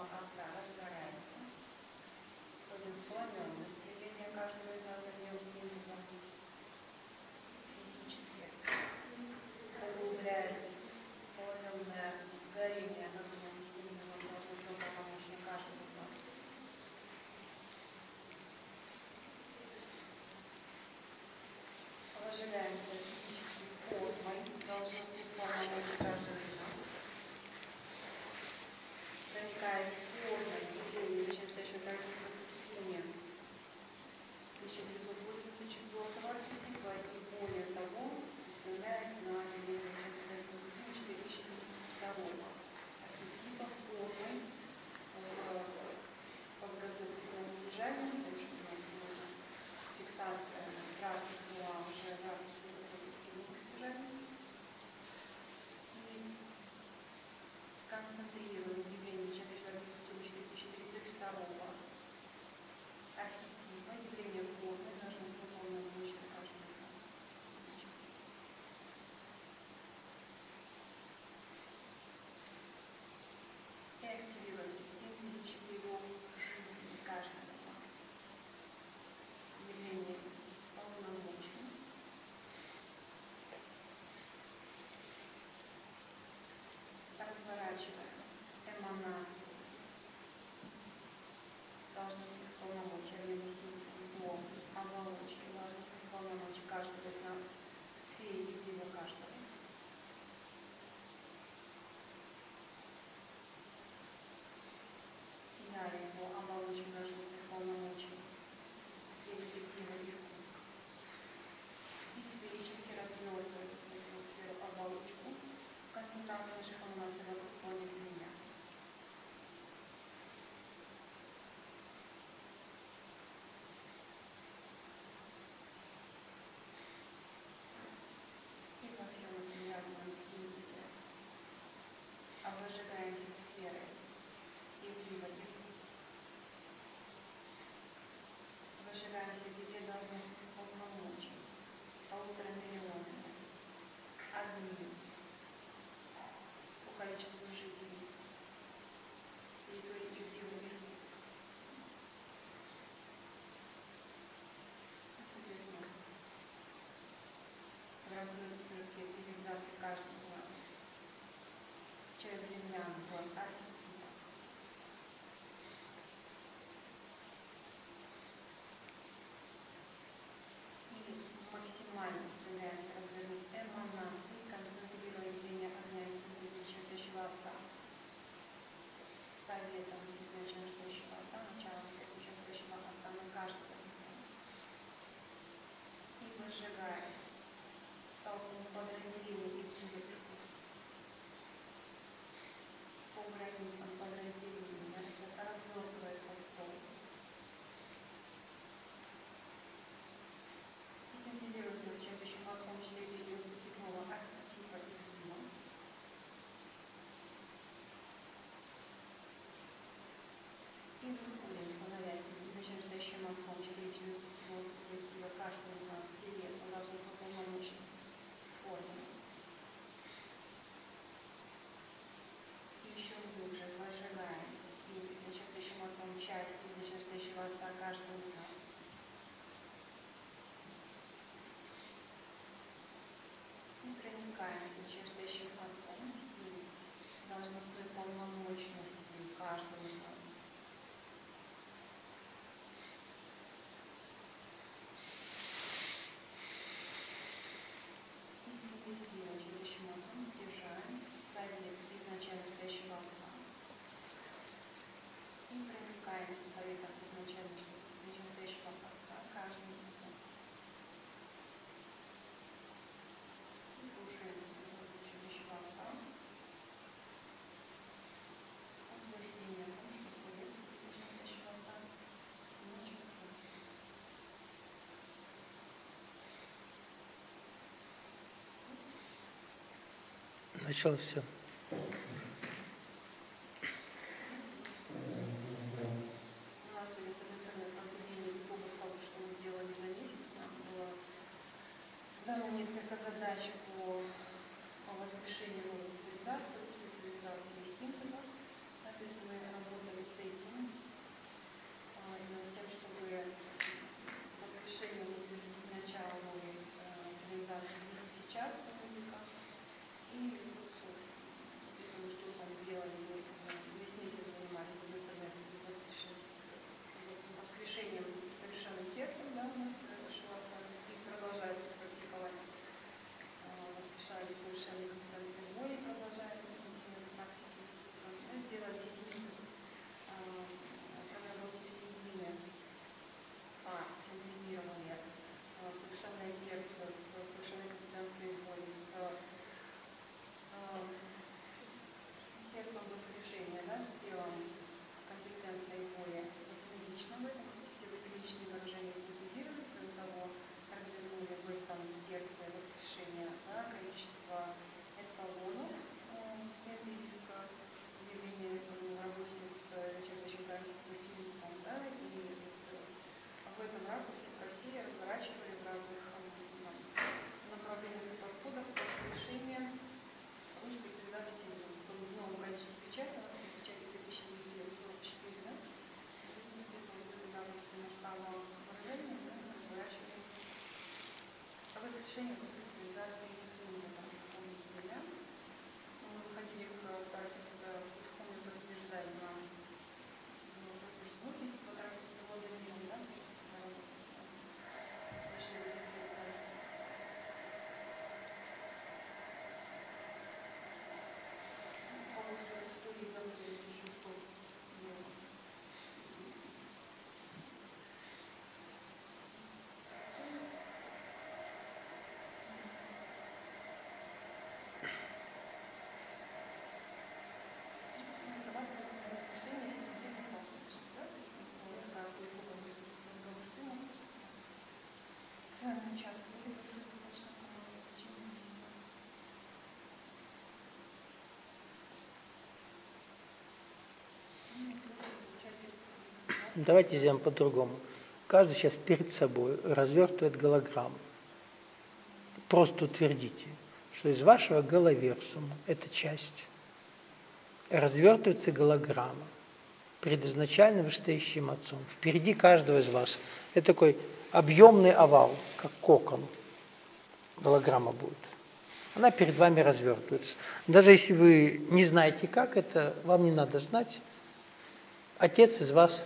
акта разгорается. Входит в пламенность явления каждого из нас огнем синтеза. Физически углубляется пламенное горение огнем синтеза должностным полномочия каждого из нас. Возжигаемся физической формой должностных полномочий каждого из нас. Проникаясь формой явления чистейшей трагедии пустыни 1984 архетипа и более того, устремляясь на явление чистейшей пустыни 4032 архетипа формой по возрастно-весовому стяжанию, потому что у нас сегодня фиксация практику, а уже завтра будем работать с длинным стяжанием. И концентрируем явление чистейшей пустыни 4032 архетипа, явление формы, должностные полномочия каждого из нас. И активируемся в синтезе 4 жизней каждого из нас. Явление полномочий. Разворачиваем эманацию должностных полномочий огненным синтезом до оболочки должностных полномочий каждого из нас в сфере единого каждого. И далее до оболочки должностных полномочий в сфере эффектива и вкуса. И сферически развертываем эту сферу оболочку концентрации наших эманаций вокруг поля меня. И во всем этом ярком синтезе возжигаемся сферой эффектива и вкуса. Возжигаемся 9 должностных полномочий 1,5 миллионами одним по количеству жизней территории эффектива и вкуса. Соответственно, в развернутой перспективизации каждого из нас через землян в архетипах. И максимально устремляемся развернуть эманации, концентрируя явление огня и синтеза чистейшего отца. Советом изначально чистейшего отца, началом чистейшего отца на каждого из нас. И возжигаясь толпу подразделений эффектива и вкуса по границам подразделения, развертывается стол. И синтезируется с чистейшим отцом 497 архетипа эффектива. И выходим, становясь изначально чистейшим отцом 497 эффектива каждого из нас телесно должностно полномочий формы. И еще глубже возжигаем в синтезе чистейшим отцом части изначально чистейшего отца каждого из нас. И проникаемся чистейшим отцом в синтез должностной полномочности каждого из нас. И синтезируя чистейшим отцом, стяжаем совет изначально чистейшего отца. И проникаемся советом изначально чистейшего отца каждого из нас. И слушаем чистейшего отца. Утверждение о том, что совет изначально чистейшего отца начался. Начался. У нас были, с одной стороны, пробуждение по поводу того, что мы делали за месяц. Нам было дано несколько задач по возвышению новой цивилизации, русской цивилизации и синтеза. Соответственно, мы работали решение присутствовать за традиционно там духовным учителям. Мы выходили к братьям потихоньку разъезжать нам. Ну, если потратить с Владимиром, да, когда работали с вами. Вышли в декрет каждый. У кого что-то истории запутались еще что было. Вырабатывать отношения с ним безопасности, да, то есть когда вы духом присутствуете, потому что ему с вами участвовали вы в достаточно короткое течение беседы. Давайте сделаем по-другому. Каждый сейчас перед собой развертывает голограмму. Просто утвердите, что из вашего головерсума, эта часть, развертывается голограмма перед изначально вышестоящим отцом. Впереди каждого из вас. Это такой объемный овал, как кокон. Голограмма будет. Она перед вами развертывается. Даже если вы не знаете, как это, вам не надо знать. Отец из вас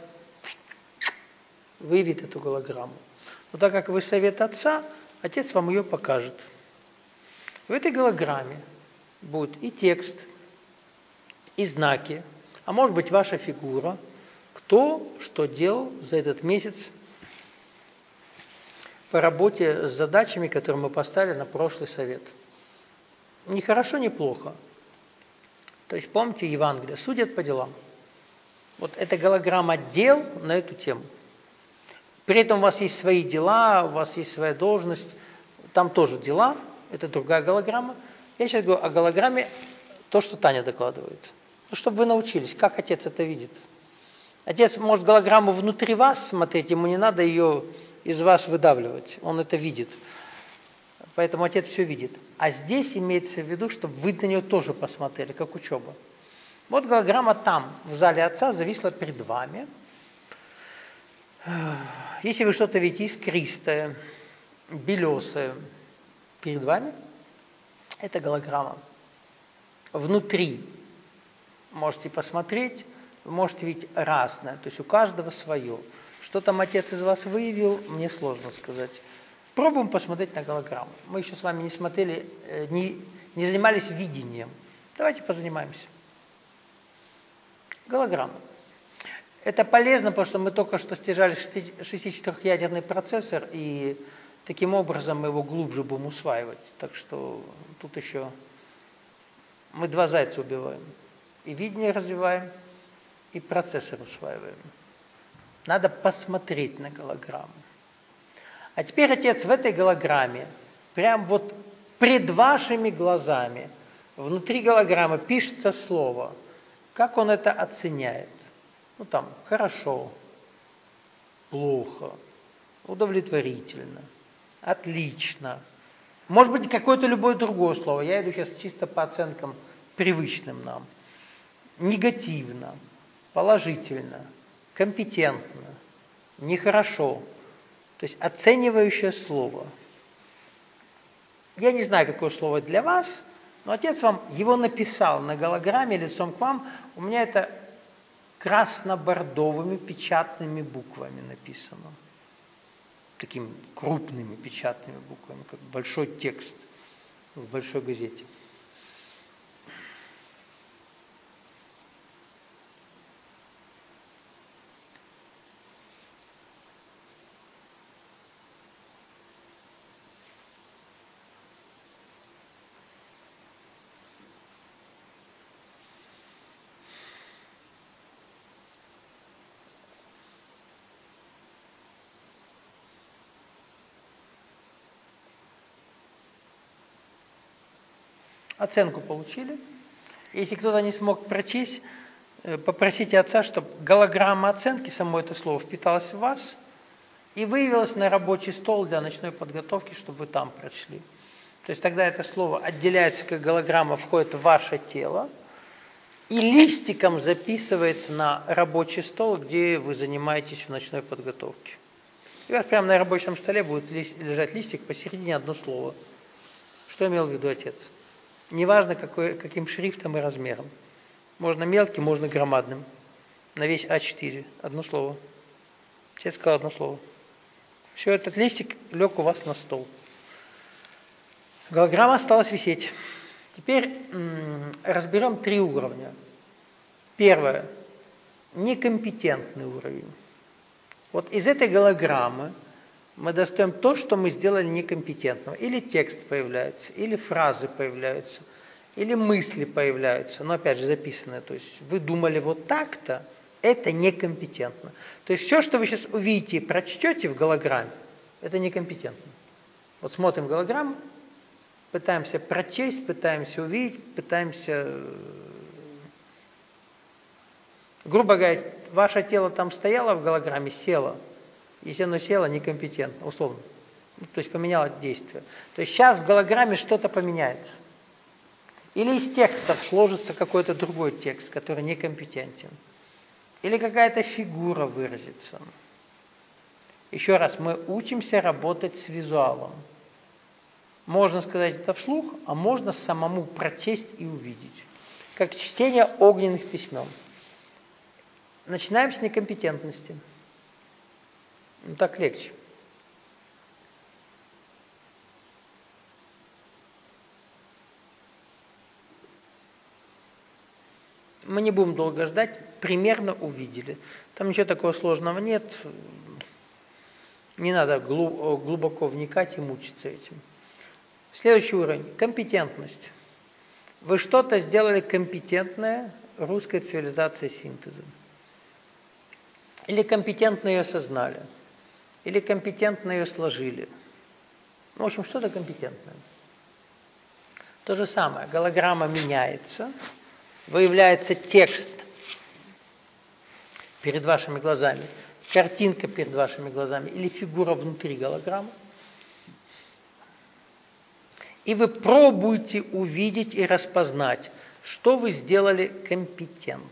выявит эту голограмму. Но так как вы совет отца, отец вам ее покажет. В этой голограмме будет и текст, и знаки, а может быть ваша фигура, кто что делал за этот месяц по работе с задачами, которые мы поставили на прошлый совет. Ни хорошо, ни плохо. То есть помните Евангелие, судят по делам. Вот эта голограмма дел на эту тему. При этом у вас есть свои дела, у вас есть своя должность, там тоже дела, это другая голограмма. Я сейчас говорю о голограмме, то, что Таня докладывает. Ну, чтобы вы научились, как отец это видит. Отец может голограмму внутри вас смотреть, ему не надо ее из вас выдавливать, он это видит. Поэтому отец все видит. А здесь имеется в виду, чтобы вы на нее тоже посмотрели, как учеба. Вот голограмма там, в зале отца, зависла перед вами. Если вы что-то видите искристое, белесое перед вами, это голограмма. Внутри можете посмотреть, вы можете видеть разное, то есть у каждого свое. Что там отец из вас выявил, мне сложно сказать. Пробуем посмотреть на голограмму. Мы еще с вами не смотрели, не занимались видением. Давайте позанимаемся. Голограмма. Это полезно, потому что мы только что стяжали 64-ядерный процессор, и таким образом мы его глубже будем усваивать. Так что тут еще мы два зайца убиваем. И видение развиваем, и процессор усваиваем. Надо посмотреть на голограмму. А теперь, отец, в этой голограмме, прям вот пред вашими глазами, внутри голограммы пишется слово. Как он это оценяет? Ну там, хорошо, плохо, удовлетворительно, отлично. Может быть, какое-то любое другое слово. Я иду сейчас чисто по оценкам привычным нам. Негативно, положительно, компетентно, нехорошо. То есть оценивающее слово. Я не знаю, какое слово для вас, но отец вам его написал на голограмме лицом к вам. У меня это красно-бордовыми печатными буквами написано. Такими крупными печатными буквами, как большой текст в большой газете. Оценку получили. Если кто-то не смог прочесть, попросите отца, чтобы голограмма оценки, само это слово, впиталась в вас и выявилась на рабочий стол для ночной подготовки, чтобы вы там прочли. То есть тогда это слово отделяется, как голограмма входит в ваше тело и листиком записывается на рабочий стол, где вы занимаетесь в ночной подготовке. И у вас прямо на рабочем столе будет лежать листик, посередине одно слово – Что имел в виду отец? Неважно, каким шрифтом и размером. Можно мелким, можно громадным. На весь А4. Одно слово. Отец сказал одно слово. Все, этот листик лег у вас на стол. Голограмма осталась висеть. Теперь разберем 3 уровня. Первое. Некомпетентный уровень. Вот из этой голограммы мы достаем то, что мы сделали некомпетентного. Или текст появляется, или фразы появляются, или мысли появляются, но опять же записанные. То есть вы думали вот так-то, это некомпетентно. То есть все, что вы сейчас увидите и прочтете в голограмме, это некомпетентно. Вот смотрим голограмму, пытаемся прочесть, пытаемся увидеть, пытаемся... Грубо говоря, ваше тело там стояло в голограмме, село. Если оно село, некомпетентно, условно. То есть поменяло действие. То есть сейчас в голограмме что-то поменяется. Или из текстов сложится какой-то другой текст, который некомпетентен. Или какая-то фигура выразится. Еще раз, мы учимся работать с визуалом. Можно сказать это вслух, а можно самому прочесть и увидеть. Как чтение огненных письмен. Начинаем с некомпетентности. Ну, так легче. Мы не будем долго ждать, примерно увидели. Там ничего такого сложного нет. Не надо глубоко вникать и мучиться этим. Следующий уровень – компетентность. Вы что-то сделали компетентное русской цивилизации синтеза. Или компетентно ее осознали. Или компетентно ее сложили. В общем, что-то компетентное. То же самое. Голограмма меняется. Выявляется текст перед вашими глазами. Картинка перед вашими глазами. Или фигура внутри голограммы. И вы пробуете увидеть и распознать, что вы сделали компетентно.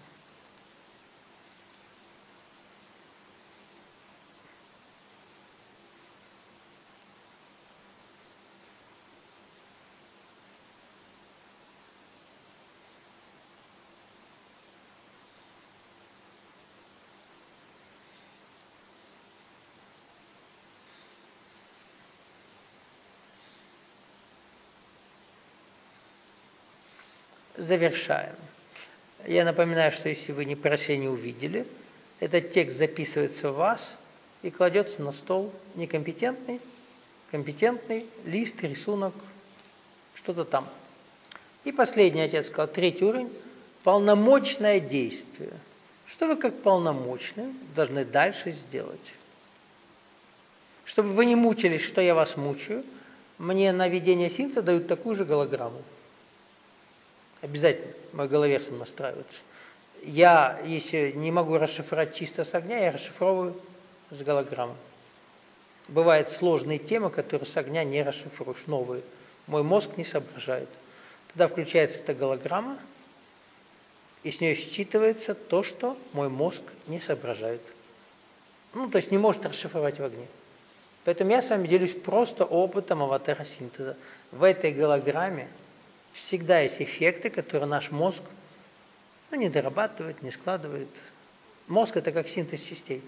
Завершаем. Я напоминаю, что если вы ни прочли, не увидели, этот текст записывается в вас и кладется на стол некомпетентный, компетентный, лист, рисунок, что-то там. И последний, отец сказал, 3-й уровень – полномочное действие. Что вы как полномочные должны дальше сделать? Чтобы вы не мучились, что я вас мучаю, мне на ведение синтеза дают такую же голограмму. Обязательно мой головерсон настраивается. Я, если не могу расшифровать чисто с огня, я расшифровываю с голограммы. Бывают сложные темы, которые с огня не расшифруешь, новые. Мой мозг не соображает. Тогда включается эта голограмма, и с нее считывается то, что мой мозг не соображает. Ну, то есть не может расшифровать в огне. Поэтому я с вами делюсь просто опытом аватара синтеза. В этой голограмме всегда есть эффекты, которые наш мозг не дорабатывает, не складывает. Мозг – это как синтез частей.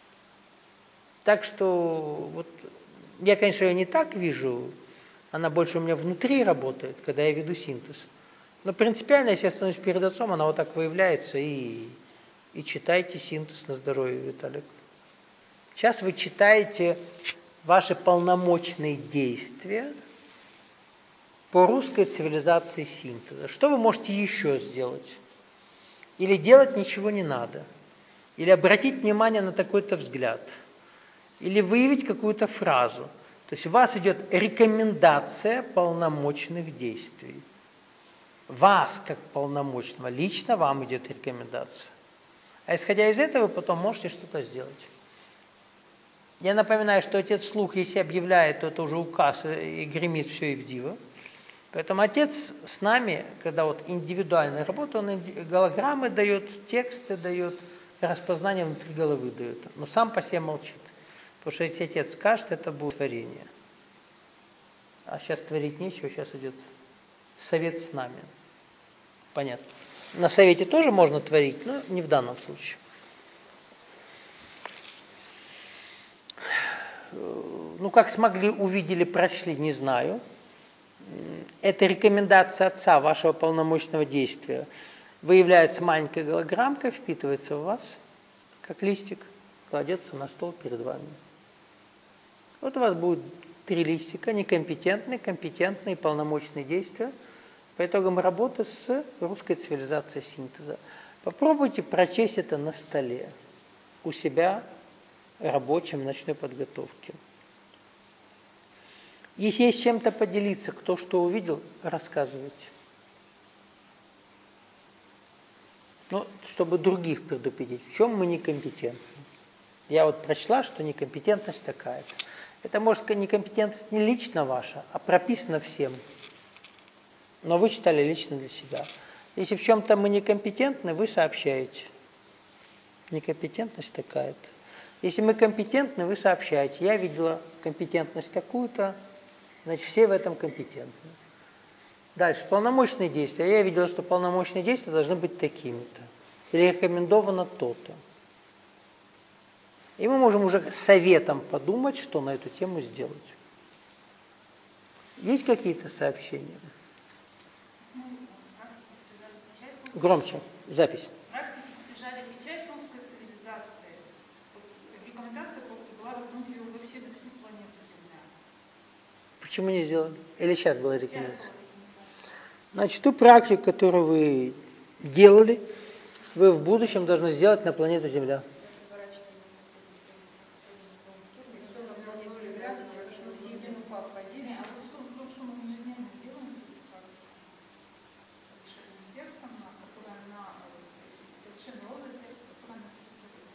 Так что вот я, конечно, ее не так вижу, она больше у меня внутри работает, когда я веду синтез. Но принципиально, если я становлюсь перед отцом, она вот так выявляется, и читайте синтез на здоровье, Виталик. Сейчас вы читаете ваши полномочные действия по русской цивилизации синтеза. Что вы можете еще сделать? Или делать ничего не надо. Или обратить внимание на такой-то взгляд. Или выявить какую-то фразу. То есть у вас идет рекомендация полномочных действий. Вас, как полномочного, лично вам идет рекомендация. А исходя из этого, вы потом можете что-то сделать. Я напоминаю, что отец вслух, если объявляет, то это уже указ, и гремит все и в диво. Поэтому отец с нами, когда вот индивидуальная работа, он голограммы дает, тексты дает, распознание внутри головы дает. Но сам по себе молчит. Потому что если отец скажет, это будет творение. А сейчас творить нечего, сейчас идет совет с нами. Понятно. На совете тоже можно творить, но не в данном случае. Ну, как смогли, увидели, прочли, не знаю. Это рекомендация отца вашего полномочного действия. Выявляется маленькая голограммка, впитывается в вас, как листик, кладется на стол перед вами. Вот у вас будет 3 листика: некомпетентные, компетентные, полномочные действия по итогам работы с русской цивилизацией синтеза. Попробуйте прочесть это на столе у себя рабочем ночной подготовке. Если есть чем-то поделиться, кто что увидел, рассказывайте. Ну, чтобы других предупредить, в чем мы некомпетентны. Я вот прочла, что некомпетентность такая-то. Это, может, некомпетентность не лично ваша, а прописана всем. Но вы читали лично для себя. Если в чем-то мы некомпетентны, вы сообщаете. Некомпетентность такая-то. Если мы компетентны, вы сообщаете. Я видела компетентность такую-то, значит, все в этом компетентны. Дальше. Полномочные действия. Я видела, что полномочные действия должны быть такими-то. Или рекомендовано то-то. И мы можем уже советом подумать, что на эту тему сделать. Есть какие-то сообщения? Громче. Запись. Практики поддержали печать русской цивилизации. Рекомендация просто была воткнуть ее вообще на всю планету Земля. Почему не сделали? Или сейчас была рекомендация? Значит, ту практику, которую вы делали, вы в будущем должны сделать на планету Земля. А вот в том, что мы ежедневно делаем, эту практику, совершенным сердцем, которая на совершенной области, которая на сердце.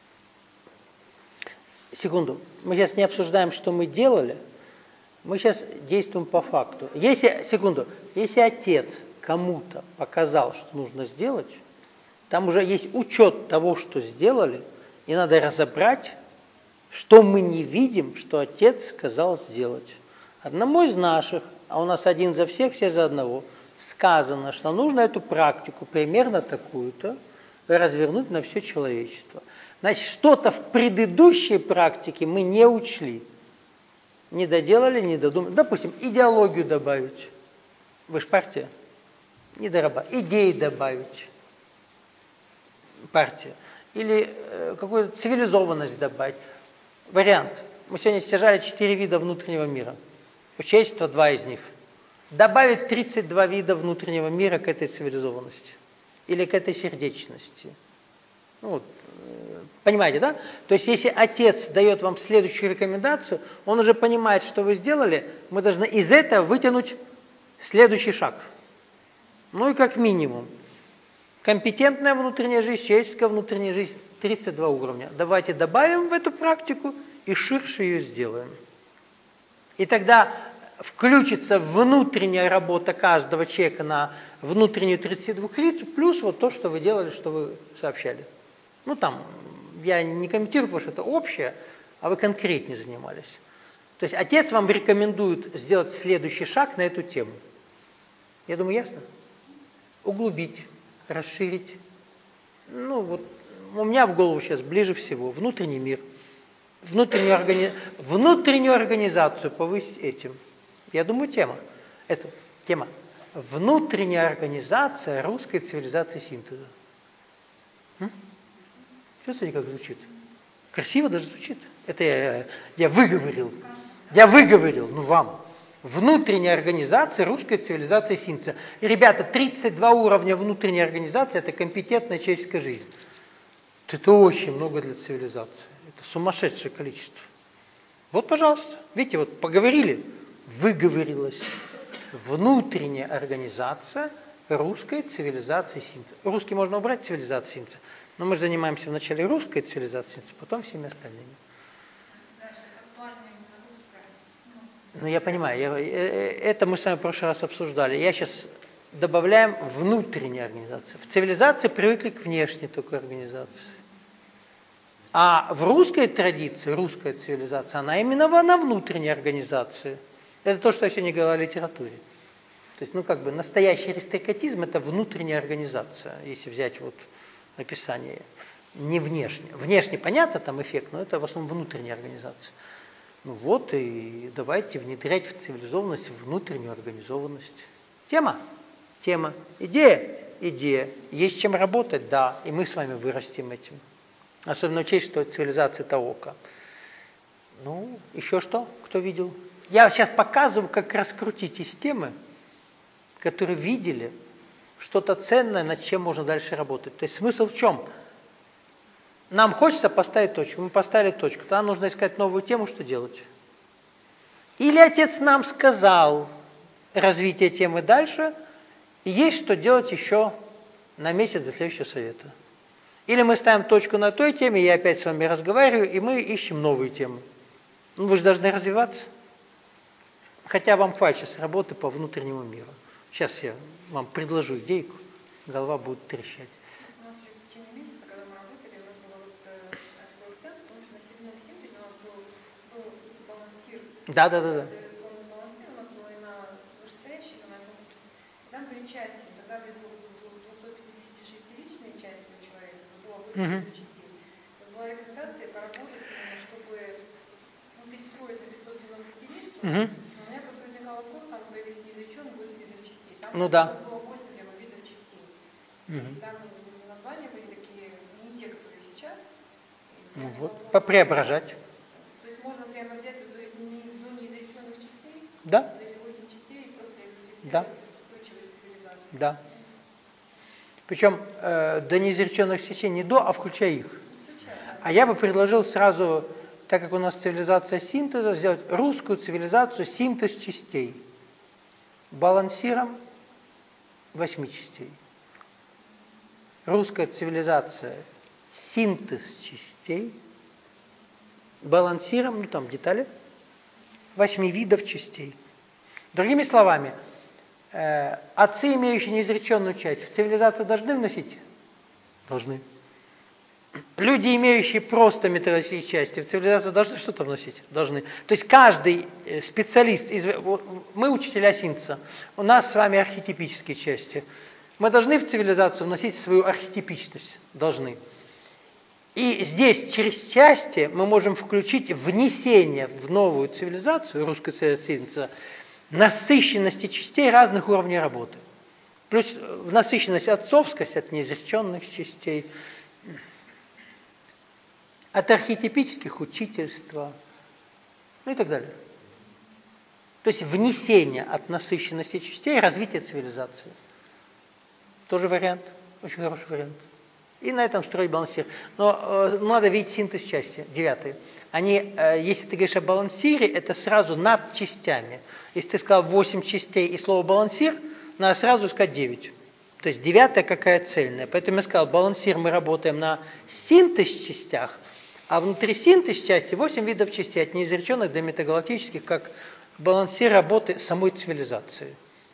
Секунду. Мы сейчас не обсуждаем, что мы делали. Мы сейчас действуем по факту. Если отец кому-то показал, что нужно сделать, там уже есть учет того, что сделали, и надо разобрать, что мы не видим, что отец сказал сделать. Одному из наших, а у нас один за всех, все за одного, сказано, что нужно эту практику, примерно такую-то, развернуть на все человечество. Значит, что-то в предыдущей практике мы не учли. Не доделали, не додумали. Допустим, идеологию добавить. Вы же партия. Не доработать. Идеи добавить. Партия. Или какую-то цивилизованность добавить. Вариант. Мы сегодня стяжали 4 вида внутреннего мира. У человечества 2 из них. Добавить 32 вида внутреннего мира к этой цивилизованности. Или к этой сердечности. Ну, понимаете, да? То есть, если отец дает вам следующую рекомендацию, он уже понимает, что вы сделали, мы должны из этого вытянуть следующий шаг. Ну и как минимум. Компетентная внутренняя жизнь, человеческая внутренняя жизнь, 32 уровня. Давайте добавим в эту практику и ширше ее сделаем. И тогда включится внутренняя работа каждого человека на внутреннюю 32 лиц, плюс вот то, что вы делали, что вы сообщали. Ну там, я не комментирую, потому что это общее, а вы конкретнее занимались. То есть отец вам рекомендует сделать следующий шаг на эту тему. Я думаю, ясно? Углубить, расширить. Ну вот, у меня в голову сейчас ближе всего внутренний мир. Внутреннюю организацию повысить этим. Я думаю, это тема. Внутренняя организация русской цивилизации синтеза. Чувствуете, как звучит? Красиво даже звучит. Это я выговорил. Ну вам. Внутренняя организация русской цивилизации синтеза. И, ребята, 32 уровня внутренней организации – это компетентная человеческая жизнь. Это очень много для цивилизации. Это сумасшедшее количество. Вот, пожалуйста. Видите, вот поговорили, выговорилось. Внутренняя организация русской цивилизации синтеза. Русский можно убрать, цивилизацию синтеза. Но мы же занимаемся вначале русской цивилизацией, потом всеми остальными. Ну, я понимаю, это мы с вами в прошлый раз обсуждали. Я сейчас добавляем внутреннюю организацию. В цивилизации привыкли к внешней только организации. А в русской традиции, русская цивилизация, она именно на внутренней организации. Это то, что я сегодня говорил о литературе. То есть, настоящий аристократизм – это внутренняя организация, если взять вот описание, не внешне. Внешне понятно, там эффект, но это в основном внутренняя организация. И давайте внедрять в цивилизованность внутреннюю организованность. Тема. Идея. Есть чем работать, да, и мы с вами вырастим этим. Особенно учесть, что цивилизация – это око. Еще что? Кто видел? Я сейчас показываю, как раскрутить системы, которые видели что-то ценное, над чем можно дальше работать. То есть смысл в чем? Нам хочется поставить точку. Мы поставили точку. Тогда нужно искать новую тему, что делать. Или отец нам сказал развитие темы дальше, и есть что делать еще на месяц до следующего совета. Или мы ставим точку на той теме, я опять с вами разговариваю, и мы ищем новую тему. Вы же должны развиваться. Хотя вам хватит сейчас работы по внутреннему миру. Сейчас я вам предложу идейку, голова будет трещать. У нас еще в течение месяца, когда мы работали, у нас было такой акцент, потому что на седьмом синтезе у нас был балансир. Да. Цивилизационный балансир у нас был и на вышестоящих, и на этом курсе. И там были части. Тогда без 256-личные части у человека было 8 частей. Была рекомендация поработать именно, чтобы перестроить на 590-ницу. Но у меня просто возникал вопрос, там появились неизреченные 8 видов частей. Там было 8 видов частей. И там названия были такие, не те, которые сейчас. Попреображать. То есть можно прямо взять до неизреченных частей, да. эти 8 частей и просто их зафиксировать, да. устойчивость цивилизации. Да. Причем до неизреченных частей не до, а включая их. А я бы предложил сразу, так как у нас цивилизация синтеза, сделать русскую цивилизацию синтез частей. Балансиром 8 частей. Русская цивилизация синтез частей. Балансиром, детали, 8 видов частей. Другими словами, отцы, имеющие неизреченную часть, в цивилизацию должны вносить? Должны. Люди, имеющие просто металлические части, в цивилизацию должны что-то вносить? Должны. То есть каждый специалист, мы учителя синтеза, у нас с вами архетипические части. Мы должны в цивилизацию вносить свою архетипичность? Должны. И здесь через части мы можем включить внесение в новую цивилизацию, русскую цивилизацию, насыщенности частей разных уровней работы. Плюс насыщенность отцовскость от неизреченных частей, от архетипических учительства, и так далее. То есть внесение от насыщенности частей, развитие цивилизации. Тоже вариант, очень хороший вариант. И на этом строить балансир. Но надо видеть синтез части, 9. Если ты говоришь о балансире, это сразу над частями. Если ты сказал 8 частей и слово балансир, надо сразу сказать 9. То есть 9 какая цельная. Поэтому я сказал, балансир мы работаем на синтез частях, а внутри синтез части 8 видов частей, от неизреченных до метагалактических, как балансир работы самой цивилизации.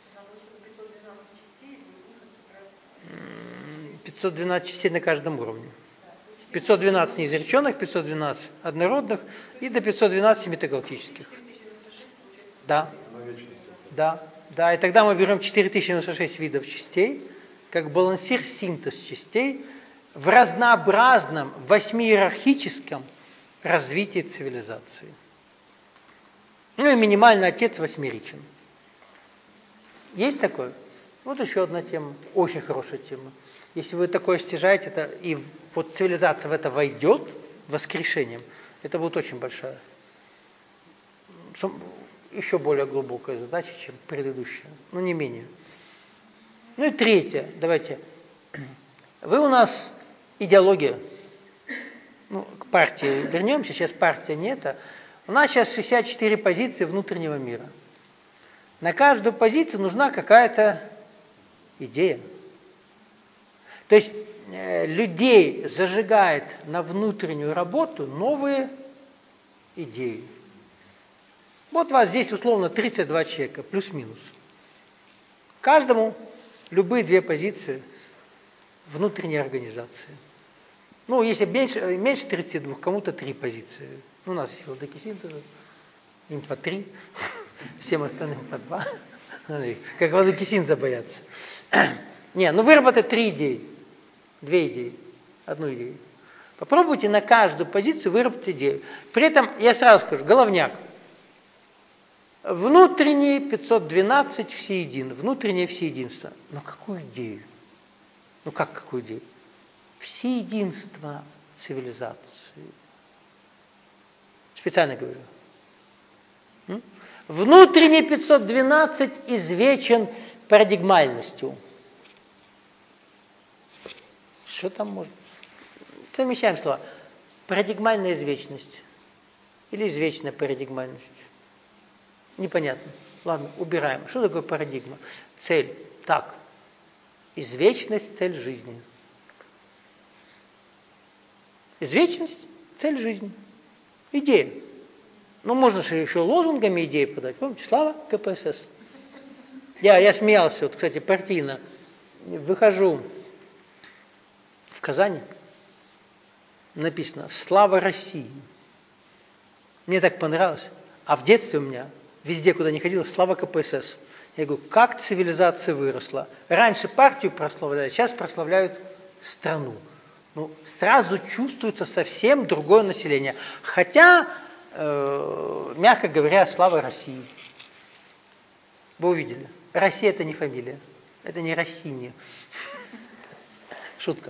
512 частей на каждом уровне. 512 неизреченных, 512 однородных и до 512 метагалактических. Да. И тогда мы берем 4096 видов частей, как балансир синтез частей в разнообразном, 8-иерархическом развитии цивилизации. И минимальный отец 8-ричен. Есть такое? Вот еще одна тема, очень хорошая тема. Если вы такое стяжаете, и вот цивилизация в это войдет воскрешением, это будет очень большая, еще более глубокая задача, чем предыдущая, но не менее. И 3, давайте. Вы у нас идеология. К партии вернемся, сейчас партия не это. У нас сейчас 64 позиции внутреннего мира. На каждую позицию нужна какая-то идея. То есть людей зажигает на внутреннюю работу новые идеи. Вот вас здесь условно 32 человека, плюс-минус. Каждому любые 2 позиции внутренней организации. Если меньше 32, кому-то 3 позиции. У нас есть владыки синтеза, им по 3. всем остальным по 2. Как Владыкисинза боятся. Не, ну выработать 3 идеи, 2 идеи, 1 идею. Попробуйте на каждую позицию выработать идею. При этом, я сразу скажу, головняк. Внутренний 512 всеедин, внутреннее всеединство. Но какую идею? Ну как какую идею? Всеединство цивилизации. Специально говорю. Внутренний 512 извечен парадигмальностью. Что там может? Совмещаем слова. Парадигмальная извечность. Или извечная парадигмальность. Непонятно. Ладно, убираем. Что такое парадигма? Цель. Так. Извечность – цель жизни. Извечность – цель жизни. Идея. Ну, можно же еще лозунгами идеи подать. Помните, слава КПСС. Я смеялся, вот, кстати, партийно. Выхожу в Казани, написано «Слава России». Мне так понравилось. А в детстве у меня, везде, куда ни ходил, слава КПСС. Я говорю, как цивилизация выросла. Раньше партию прославляли, сейчас прославляют страну. Ну, сразу чувствуется совсем другое население. Хотя, мягко говоря, слава России. Вы увидели. Россия – это не фамилия. Это не Россия. Шутка.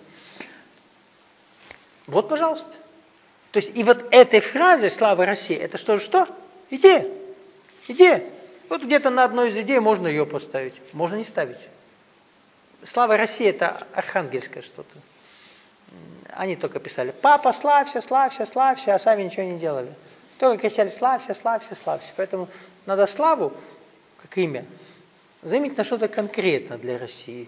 Вот, пожалуйста. То есть, и вот этой фразе «Слава России» это что? Идея. Идея. Вот где-то на одной из идей можно ее поставить. Можно не ставить. «Слава России» это архангельское что-то. Они только писали «Папа, славься, славься, славься», а сами ничего не делали. Только кричали «Славься, славься, славься». Поэтому надо славу, как имя, заменить на что-то конкретно для России.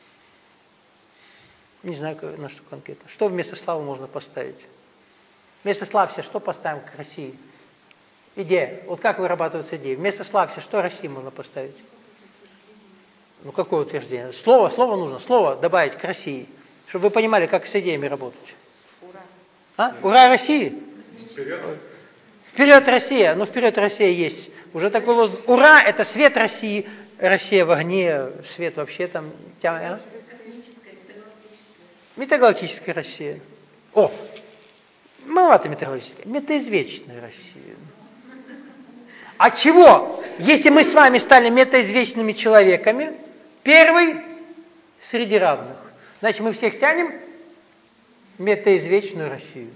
Не знаю, на что конкретно. Что вместо славы можно поставить? Вместо «славься» что поставим к России? Идея. Вот как вырабатывается идея? Вместо «славься» что России можно поставить? Ну, какое утверждение? Слово нужно. Слово добавить к России. Чтобы вы понимали, как с идеями работать. Ура. А? Ура России! Вперед! Вперед, Россия! Ну, вперед, Россия есть. Уже такой лозунг. Ура! Это свет России. Россия в огне. Свет вообще там. Метагалактическая Россия. О! Маловато метагалактическая. Метаизвечная Россия. А чего? Если мы с вами стали метаизвечными человеками, первый среди равных, значит, мы всех тянем в метаизвечную Россию.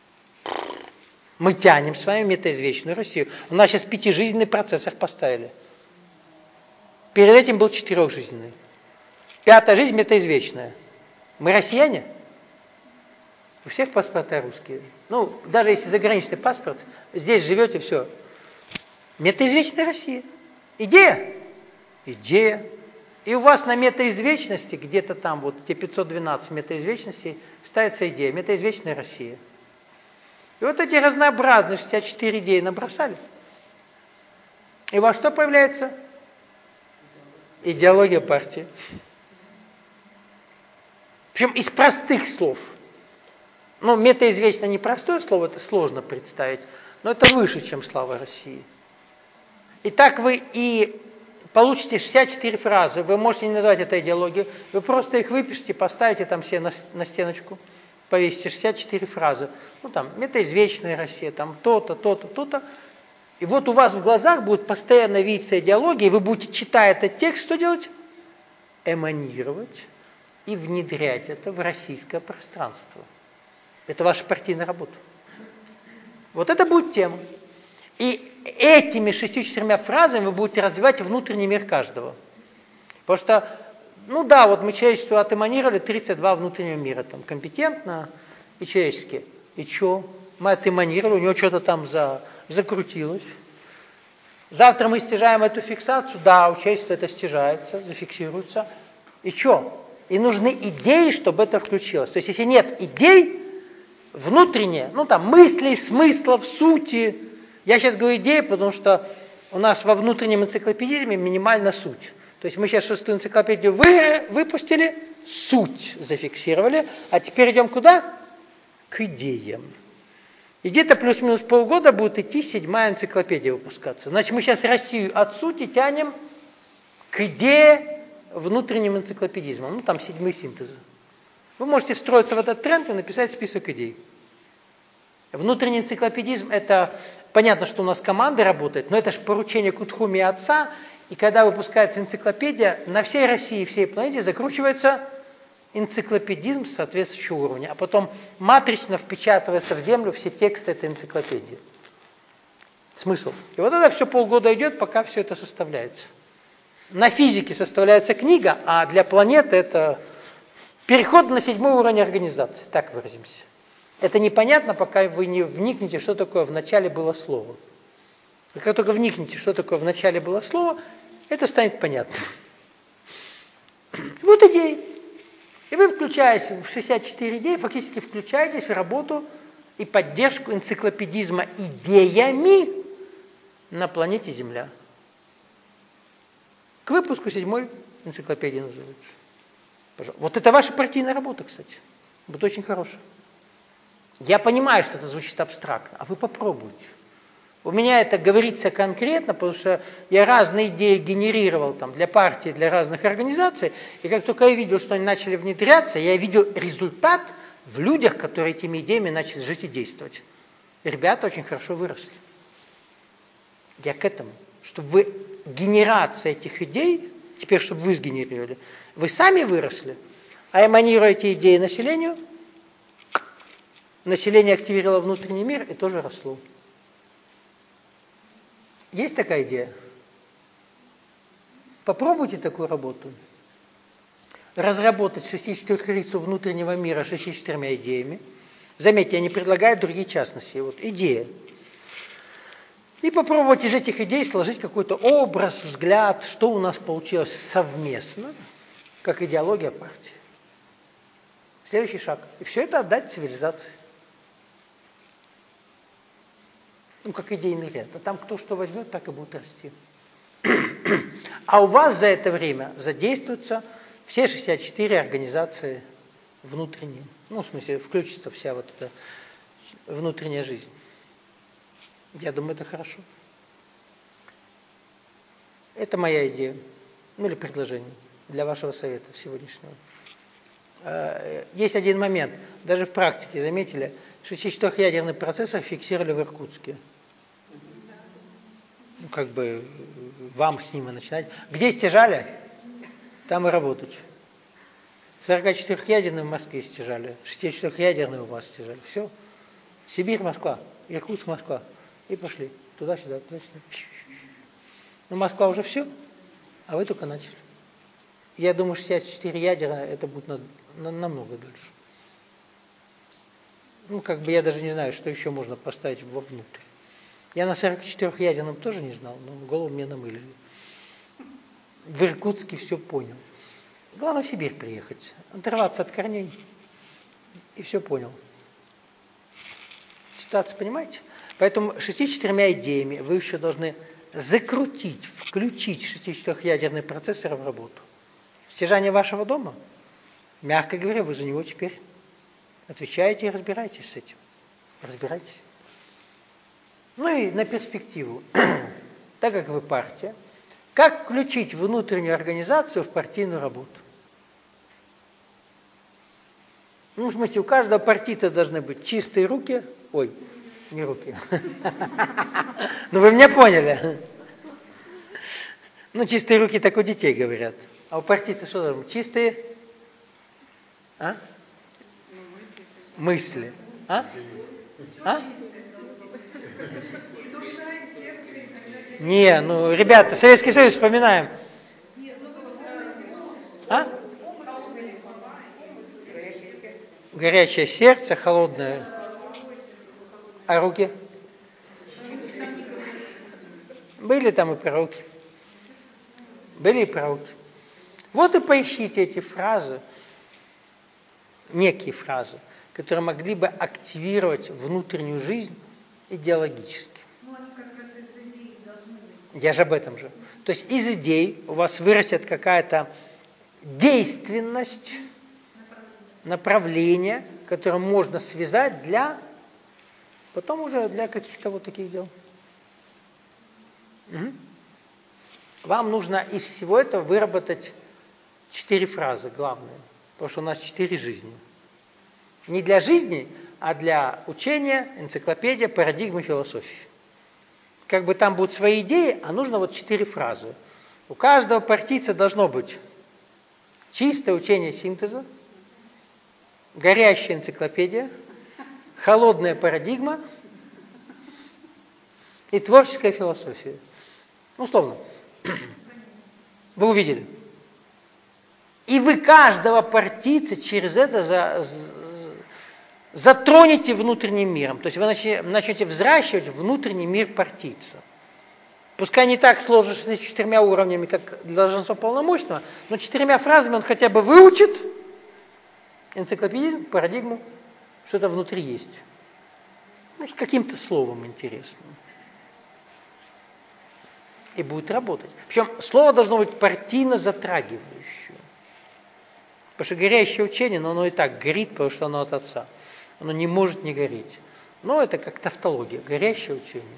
Мы тянем с вами в метаизвечную Россию. У нас сейчас 5-жизненный процессор поставили. Перед этим был 4-жизненный. 5-я жизнь метаизвечная. Мы россияне? У всех паспорта русские. Ну, даже если заграничный паспорт, здесь живете, все. Метаизвечная Россия. Идея? Идея. И у вас на метаизвечности, где-то там, вот те 512 метаизвечностей, ставится идея. Метаизвечная Россия. И вот эти разнообразные 64 идеи набросали. И во что появляется? Идеология партии. Причем из простых слов. Ну, метаизвечно непростое слово, это сложно представить, но это выше, чем слава России. Итак, вы и получите 64 фразы. Вы можете не назвать это идеологией, вы просто их выпишите, поставите там все на стеночку, повесите 64 фразы. Ну, там, метаизвечная Россия, там, то-то, то-то, то-то. И вот у вас в глазах будет постоянно видеться идеология, и вы будете, читая этот текст, что делать? Эманировать и внедрять это в российское пространство. Это ваша партийная работа. Вот это будет тема. И этими 64 фразами вы будете развивать внутренний мир каждого. Потому что, ну да, вот мы человечеству отэманировали 32 внутреннего мира, там, компетентно и человечески. И что? Мы отэманировали, у него что-то там закрутилось. Завтра мы стяжаем эту фиксацию, да, у человечества это стяжается, зафиксируется. И что? И нужны идеи, чтобы это включилось. То есть, если нет идей, внутренние, ну там мыслей, смыслов, сути. Я сейчас говорю идеи, потому что у нас во внутреннем энциклопедизме минимальна суть. То есть мы сейчас 6-ю энциклопедию выпустили, суть зафиксировали, а теперь идем куда? К идеям. И где-то плюс-минус полгода будет идти 7-я энциклопедия выпускаться. Значит, мы сейчас Россию от сути тянем к идее внутренним энциклопедизмом. Ну, там 7-й синтез. Вы можете встроиться в этот тренд и написать список идей. Внутренний энциклопедизм – это, понятно, что у нас команда работает, но это же поручение Кутхуми отца, и когда выпускается энциклопедия, на всей России, всей планете закручивается энциклопедизм соответствующего уровня, а потом матрично впечатывается в землю все тексты этой энциклопедии. Смысл. И вот это все полгода идет, пока все это составляется. На физике составляется книга, а для планеты это переход на 7-й уровень организации, так выразимся. Это непонятно, пока вы не вникнете, что такое «вначале было слово». И как только вникнете, что такое «вначале было слово», это станет понятно. Вот идеи. И вы, включаясь в 64 идеи, фактически включаетесь в работу и поддержку энциклопедизма идеями на планете Земля. К выпуску 7-й энциклопедии называется. Пожалуйста. Вот это ваша партийная работа, кстати. Будет очень хорошая. Я понимаю, что это звучит абстрактно, а вы попробуйте. У меня это говорится конкретно, потому что я разные идеи генерировал там, для партии, для разных организаций, и как только я видел, что они начали внедряться, я видел результат в людях, которые этими идеями начали жить и действовать. И ребята очень хорошо выросли. Я к этому, чтобы вы генерация этих идей, теперь чтобы вы сгенерировали, вы сами выросли, а эманируете идеи населению, население активировало внутренний мир и тоже росло. Есть такая идея? Попробуйте такую работу. Разработать 64-крицу внутреннего мира 64 идеями. Заметьте, я не предлагаю другие частности. Вот идея. И попробовать из этих идей сложить какой-то образ, взгляд, что у нас получилось совместно, как идеология партии. Следующий шаг. И все это отдать цивилизации. Ну, как идейный ряд. А там кто что возьмет, так и будет расти. А у вас за это время задействуются все 64 организации внутренние. Ну, в смысле, включится вся вот эта внутренняя жизнь. Я думаю, это хорошо. Это моя идея. Ну, или предложение для вашего совета сегодняшнего. Есть один момент. Даже в практике, заметили, 64-ядерный процессор фиксировали в Иркутске. Ну, как бы вам с ним и начинать. Где стяжали, там и работать. 44-ядерный в Москве стяжали, 64-ядерный у вас стяжали. Все. Сибирь, Москва, Иркутск, Москва. И пошли. Туда-сюда, туда-сюда. Ну, Москва уже все, а вы только начали. Я думаю, 64 ядера это будет намного дольше. Ну, как бы я даже не знаю, что еще можно поставить вовнутрь. Я на 44-ядерном тоже не знал, но голову мне намылили. В Иркутске все понял. Главное в Сибирь приехать, оторваться от корней, и все понял. Ситуацию понимаете? Поэтому 64 идеями вы еще должны закрутить, включить 64-ядерный процессор в работу. Стяжание вашего дома, мягко говоря, вы за него теперь отвечаете и разбираетесь с этим. Разбирайтесь. Ну и на перспективу, так как вы партия, как включить внутреннюю организацию в партийную работу? Ну, в смысле, у каждого партийца должны быть чистые руки. Ой, не руки. Ну, вы меня поняли. Ну, чистые руки так у детей говорят. А у партийцев что должно быть? Чистые? А? Мысли. А? А? Не, ну, ребята, Советский Союз вспоминаем. А? Горячее сердце, холодное. А руки? Были там и пророки. Были и пророки. Вот и поищите эти фразы, некие фразы, которые могли бы активировать внутреннюю жизнь идеологически. Ну, они как раз из идей должны быть. Я же об этом же. То есть из идей у вас вырастет какая-то действенность, направление, которое можно связать для Потом уже для каких-то вот таких дел. Угу. Вам нужно из всего этого выработать 4 фразы главные. Потому что у нас 4 жизни. Не для жизни, а для учения, энциклопедия, парадигмы, философии. Как бы там будут свои идеи, а нужно вот 4 фразы. У каждого партийца должно быть чистое учение синтеза, горящая энциклопедия, холодная парадигма и творческая философия. Ну, условно. Вы увидели. И вы каждого партийца через это затронете внутренним миром. То есть вы начнете взращивать внутренний мир партийца. Пускай не так сложно с 4 уровнями, как для должностного полномочного, но 4 фразами он хотя бы выучит энциклопедизм, парадигму, что-то внутри есть. Ну, с каким-то словом интересным. И будет работать. Причем слово должно быть партийно затрагивающее. Потому что горящее учение, но оно и так горит, потому что оно от отца. Оно не может не гореть. Но это как тавтология, горящее учение.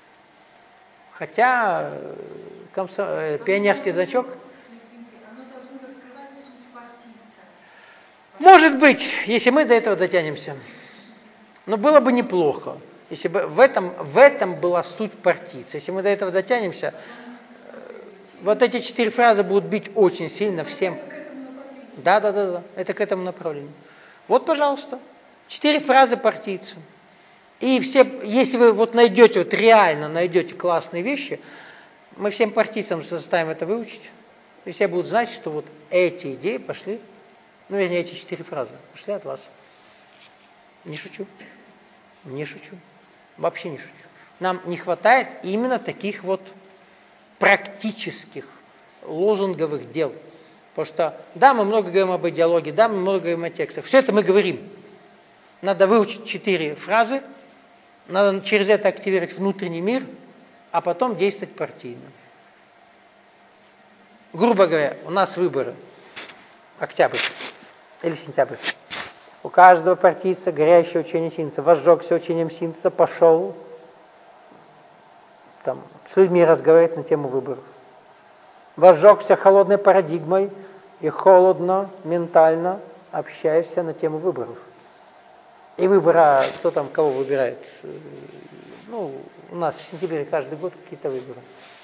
Хотя пионерский значок... Оно должно раскрывать суть партийца. Может быть, если мы до этого дотянемся. Но было бы неплохо, если бы в этом была суть партийца. Если мы до этого дотянемся, вот эти 4 фразы будут бить очень сильно всем. Да. Это к этому направлению. Вот, пожалуйста, 4 фразы партийца. И все, если вы вот найдете, вот реально найдете классные вещи, мы всем партийцам заставим это выучить. И все будут знать, что вот эти идеи пошли, ну, вернее, эти 4 фразы пошли от вас. Не шучу. Не шучу. Вообще не шучу. Нам не хватает именно таких вот практических лозунговых дел. Потому что, да, мы много говорим об идеологии, да, мы много говорим о текстах. Все это мы говорим. Надо выучить 4 фразы, надо через это активировать внутренний мир, а потом действовать партийно. Грубо говоря, у нас выборы. Октябрь или сентябрь. У каждого партийца горящее учение синтеза. Возжегся учением синтеза, пошел там, с людьми разговаривать на тему выборов. Возжегся холодной парадигмой и холодно, ментально общаешься на тему выборов. И выбора, кто там кого выбирает? Ну, у нас в сентябре каждый год какие-то выборы.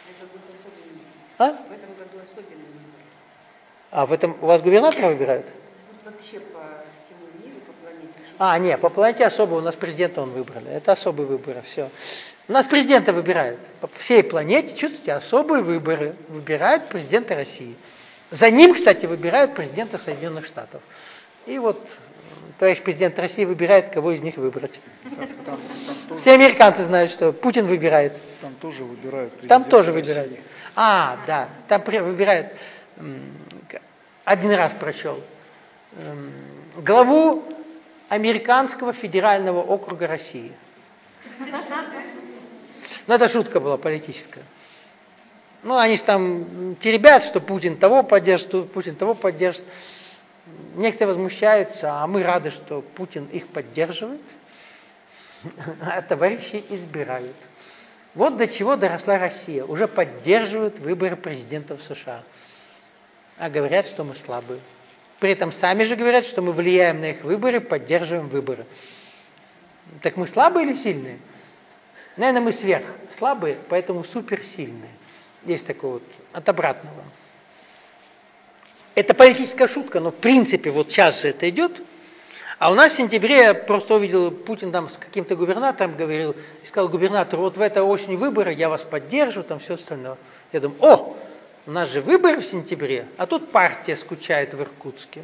В этом году особенный выбор. А в этом у вас губернатора выбирают? Вообще по всему миру, по планете. Нет, по планете особо, у нас президента он выбрали. Это особые выборы, все. У нас президента выбирают. По всей планете, чувствуете, особые выборы. Выбирают президента России. За ним, кстати, выбирают президента Соединенных Штатов. И вот товарищ президент России выбирает, кого из них выбрать. Все американцы знают, что Путин выбирает. Там тоже выбирают. Там тоже выбирают. Да, там выбирают. Один раз прочел. Главу Американского федерального округа России. Ну, это шутка была политическая. Ну, они же там теребят, что Путин того поддержит, что Путин того поддержит. Некоторые возмущаются, а мы рады, что Путин их поддерживает, а товарищи избирают. Вот до чего доросла Россия. Уже поддерживают выборы президента в США. А говорят, что мы слабые. При этом сами же говорят, что мы влияем на их выборы, поддерживаем выборы. Так мы слабые или сильные? Наверное, мы сверхслабые, поэтому суперсильные. Есть такое вот от обратного. Это политическая шутка, но в принципе вот сейчас же это идет. А у нас в сентябре я просто увидел, Путин там с каким-то губернатором говорил, и сказал губернатору, вот в этой осенью выборы, я вас поддержу, там все остальное. Я думаю, у нас же выборы в сентябре, а тут партия скучает в Иркутске.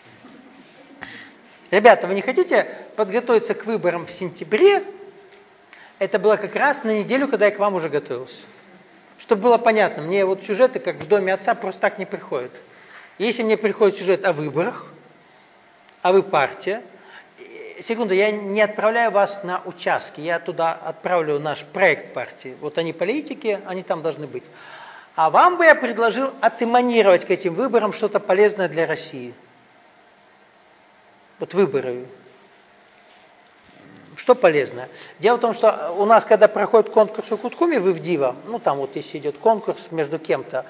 Ребята, вы не хотите подготовиться к выборам в сентябре? Это было как раз на неделю, когда я к вам уже готовился. Чтобы было понятно, мне вот сюжеты, как в доме отца, просто так не приходят. Если мне приходит сюжет о выборах, а вы партия, секунду, я не отправляю вас на участки, я туда отправлю наш проект партии. Вот они политики, они там должны быть. А вам бы я предложил отэманировать к этим выборам что-то полезное для России. Вот выборы. Что полезное? Дело в том, что у нас, когда проходит конкурс в Куткуме, в Ивдива, ну там вот если идет конкурс между кем-то,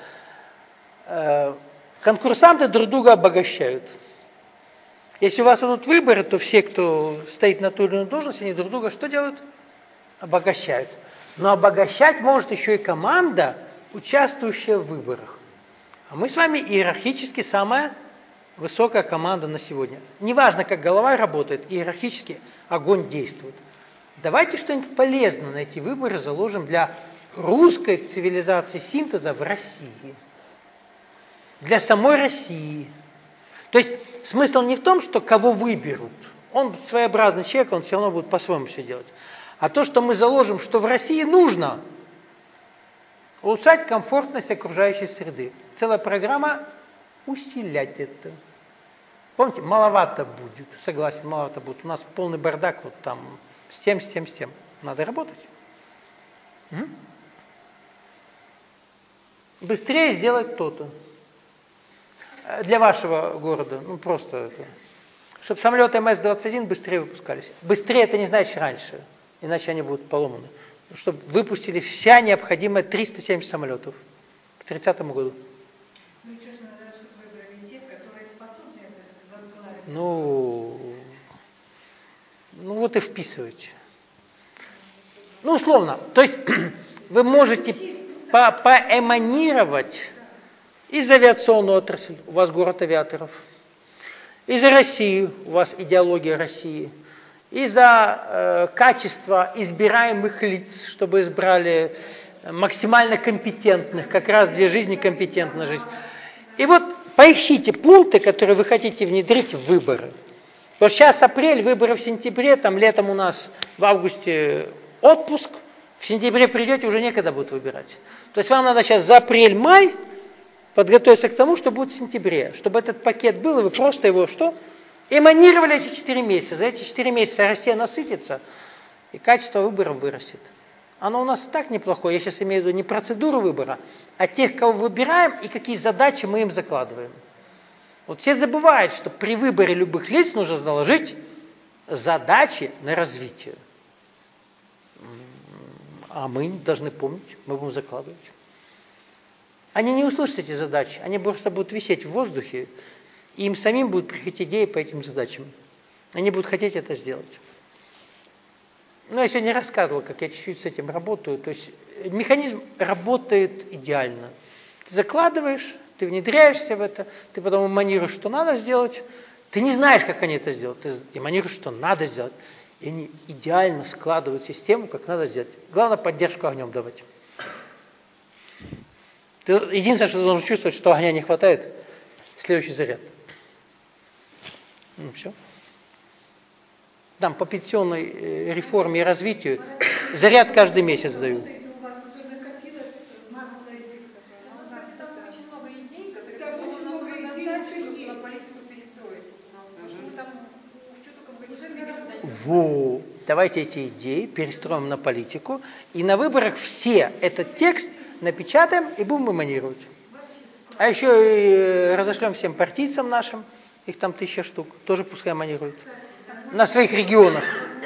конкурсанты друг друга обогащают. Если у вас идут выборы, то все, кто стоит на ту или иную должность, они друг друга что делают? Обогащают. Но обогащать может еще и команда, участвующая в выборах. А мы с вами иерархически самая высокая команда на сегодня. Неважно, как голова работает, иерархически огонь действует. Давайте что-нибудь полезное на эти выборы заложим для русской цивилизации синтеза в России. Для самой России. То есть смысл не в том, что кого выберут. Он своеобразный человек, он все равно будет по-своему все делать. А то, что мы заложим, что в России нужно улучшать комфортность окружающей среды. Целая программа усилять это. Помните, маловато будет. Согласен, маловато будет. У нас полный бардак вот там с тем. Надо работать. Быстрее сделать то-то. Для вашего города, ну просто это. Чтобы самолеты МС-21 быстрее выпускались. Быстрее это не значит раньше, иначе они будут поломаны. Чтобы выпустили вся необходимая 370 самолетов к 30 году. Ну, честно говоря, чтобы выбрали тех, которые способны это возглавить. Ну вот и вписывайте. Ну, условно. То есть вы можете поэманировать из авиационной отрасли, у вас город авиаторов, из России, у вас идеология России, из-за качества избираемых лиц, чтобы избрали максимально компетентных, как раз две жизни компетентна жизнь. И вот поищите пункты, которые вы хотите внедрить в выборы. Вот сейчас апрель, выборы в сентябре, там летом у нас в августе отпуск, в сентябре придете, уже некогда будет выбирать. То есть вам надо сейчас за апрель-май подготовиться к тому, что будет в сентябре, чтобы этот пакет был, и вы просто его что? Эманировали эти 4 месяца. За эти 4 месяца Россия насытится, и качество выборов вырастет. Оно у нас и так неплохое, я сейчас имею в виду не процедуру выбора, а тех, кого выбираем, и какие задачи мы им закладываем. Вот все забывают, что при выборе любых лиц нужно заложить задачи на развитие. А мы должны помнить, мы будем закладывать. Они не услышат эти задачи, они просто будут висеть в воздухе, и им самим будут приходить идеи по этим задачам. Они будут хотеть это сделать. Ну, я сегодня рассказывал, как я чуть-чуть с этим работаю. То есть механизм работает идеально. Ты закладываешь, ты внедряешься в это, ты потом эманируешь, что надо сделать. Ты не знаешь, как они это сделают, ты эманируешь, что надо сделать. И они идеально складывают систему, как надо сделать. Главное, поддержку огнем давать. Ты единственное, что ты должен чувствовать, что огня не хватает, следующий заряд. Ну, все. Там по пенсионной реформе и развитию заряд каждый месяц дают. У вас уже накопилась масса этих. Ну, кстати, там очень много идей, которые нам нужно достать, чтобы на политику перестроить. Мы там что только мы не придем. Вот. Давайте эти идеи перестроим на политику, и на выборах все этот текст напечатаем и будем эманировать. А еще и разошлем всем партийцам нашим, их там 1000 штук, тоже пускай эманируют. На своих регионах.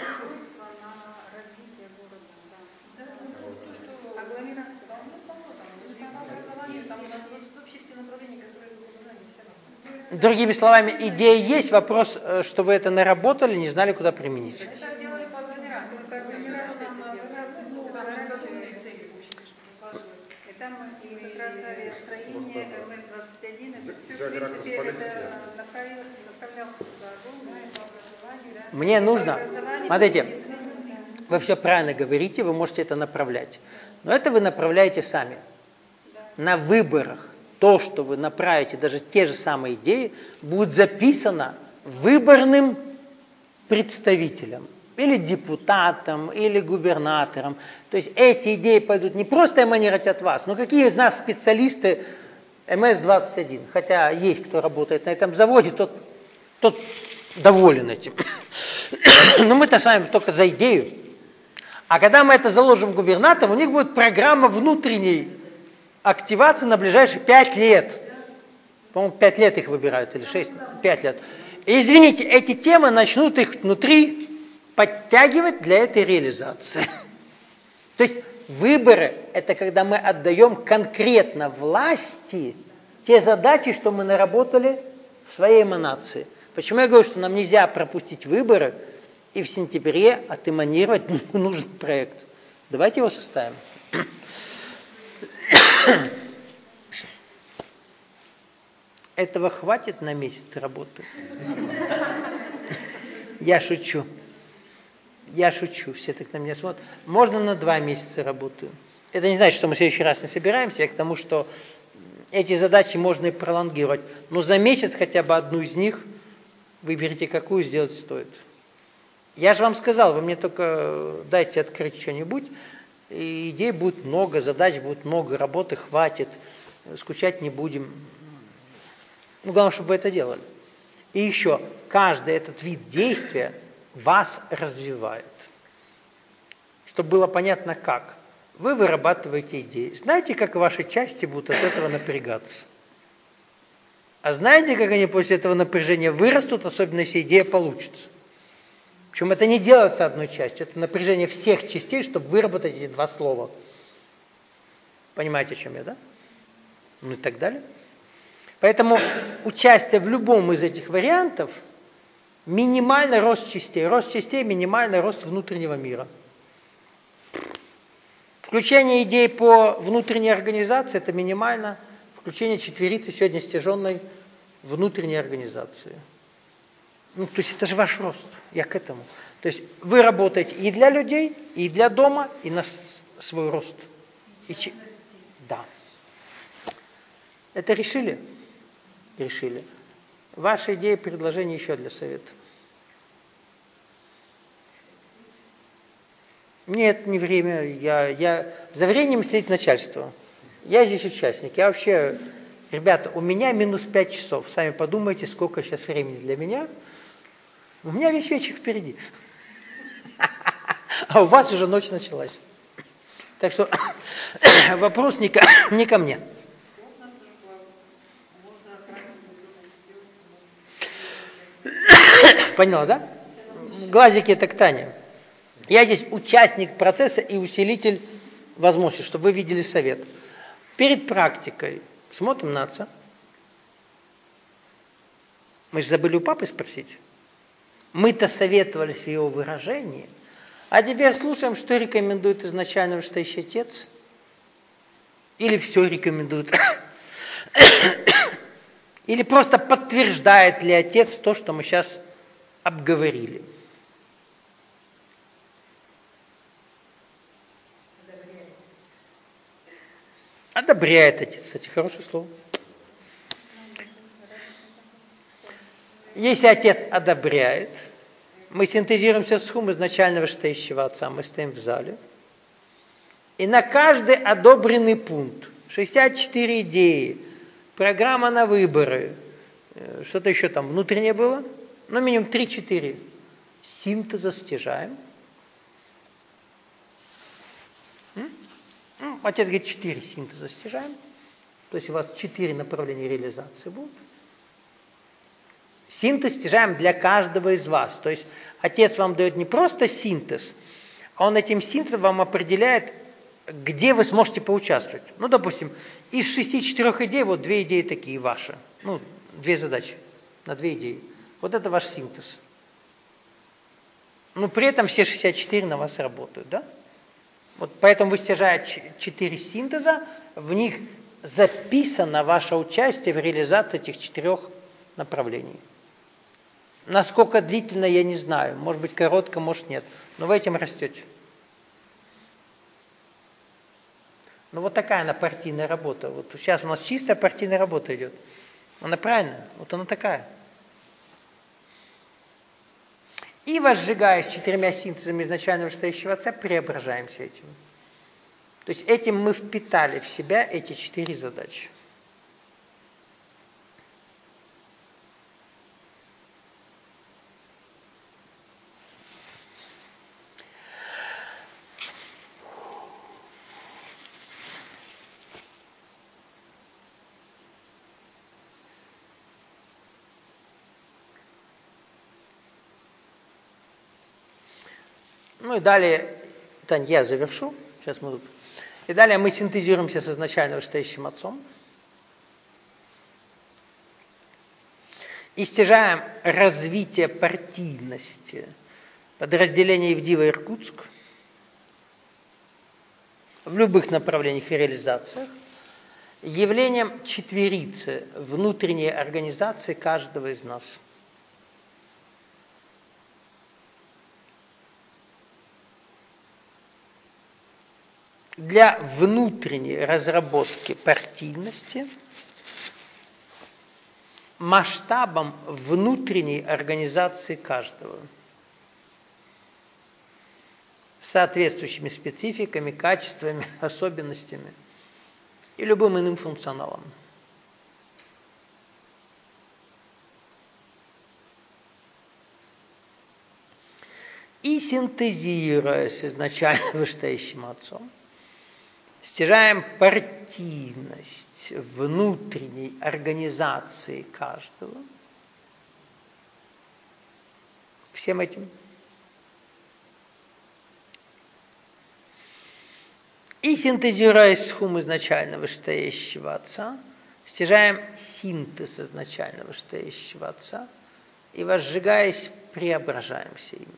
Другими словами, идея есть, вопрос, что вы это наработали, не знали, куда применить. Это делали по агломерации. Мы по агломерации цели И там и как раз авиастроение МС-21, это все, в принципе, это направлялся туда огромное по образованию. Да? Мне нужно, смотрите, вы все правильно говорите, вы можете это направлять. Но это вы направляете сами. На выборах то, что вы направите, даже те же самые идеи, будет записано выборным представителем, или депутатом, или губернатором. То есть эти идеи пойдут не просто эманировать от вас, но какие из нас специалисты МС-21, хотя есть кто работает на этом заводе, тот доволен этим. Но мы-то с вами только за идею. А когда мы это заложим губернаторам, у них будет программа внутренней активации на ближайшие 5 лет. По-моему, 5 лет их выбирают, или 6, 5 лет. И извините, эти темы начнут их внутри подтягивать для этой реализации. То есть выборы – это когда мы отдаем конкретно власти те задачи, что мы наработали в своей эманации. Почему я говорю, что нам нельзя пропустить выборы и в сентябре отэманировать нужный проект? Давайте его составим. Этого хватит на месяц работы? Я шучу. Я шучу, все так на меня смотрят. Можно на 2 месяца работаю. Это не значит, что мы в следующий раз не собираемся, а к тому, что эти задачи можно и пролонгировать. Но за месяц хотя бы одну из них, выберите какую, сделать стоит. Я же вам сказал, вы мне только дайте открыть что-нибудь, и идей будет много, задач будет много, работы хватит, скучать не будем. Ну, главное, чтобы вы это делали. И еще, каждый этот вид действия вас развивает. Чтобы было понятно как. Вы вырабатываете идеи. Знаете, как ваши части будут от этого напрягаться? А знаете, как они после этого напряжения вырастут, особенно если идея получится? Причем это не делается одной частью, это напряжение всех частей, чтобы выработать эти 2 слова. Понимаете, о чем я, да? Ну и так далее. Поэтому участие в любом из этих вариантов – минимальный рост частей. Рост частей – минимальный рост внутреннего мира. Включение идей по внутренней организации – это минимально включение четверицы сегодня стяженной внутренней организации. Ну, то есть это же ваш рост, я к этому. То есть вы работаете и для людей, и для дома, и на свой рост. Да. Это решили? Решили. Ваши идеи, предложения еще для совета. Нет, не время. Я за временем сидит начальство. Я здесь участник. Я вообще, ребята, у меня минус 5 часов. Сами подумайте, сколько сейчас времени для меня. У меня весь вечер впереди. А у вас уже ночь началась. Так что вопрос не ко мне. Поняла, да? Глазики это к Тане. Я здесь участник процесса и усилитель возможностей, чтобы вы видели совет. Перед практикой смотрим на отца. Мы же забыли у папы спросить. Мы-то советовались в его выражении, а теперь слушаем, что рекомендует изначально вышестоящий отец. Или все рекомендует. Или просто подтверждает ли отец то, что мы сейчас обговорили. Одобряет отец, кстати, хорошее слово. Если отец одобряет, мы синтезируем все схемы изначально вышестоящего отца, мы стоим в зале, и на каждый одобренный пункт, 64 идеи, программа на выборы, что-то еще там внутреннее было, ну минимум 3-4 синтеза стяжаем. Отец говорит, 4 синтеза стяжаем, то есть у вас 4 направления реализации будут. Синтез стяжаем для каждого из вас. То есть отец вам дает не просто синтез, а он этим синтезом вам определяет, где вы сможете поучаствовать. Ну, допустим, из 64 идей, вот 2 идеи такие ваши. Ну, 2 задачи на 2 идеи. Вот это ваш синтез. Но при этом все 64 на вас работают, да? Вот поэтому вы стяжаете 4 синтеза, в них записано ваше участие в реализации этих 4 направлений. Насколько длительно, я не знаю. Может быть, коротко, может, нет. Но вы этим растете. Ну, вот такая она партийная работа. Вот сейчас у нас чистая партийная работа идет. Она правильная? Вот она такая. И возжигаясь 4 синтезами изначально вышестоящего отца, преображаемся этим. То есть этим мы впитали в себя эти 4 задачи. Ну и далее, Тань, я завершу. Сейчас мы тут. И далее мы синтезируемся с изначально вышестоящим отцом. И стяжаем развитие партийности подразделения Ивдива и Иркутск в любых направлениях и реализациях явлением четверицы внутренней организации каждого из нас. Для внутренней разработки партийности масштабом внутренней организации каждого, с соответствующими спецификами, качествами, особенностями и любым иным функционалом. И синтезируя с изначально вышестоящим отцом, стяжаем партийность внутренней организации каждого всем этим. И синтезируя схум изначально вышестоящего отца, стяжаем синтез изначально вышестоящего отца и, возжигаясь, преображаемся им.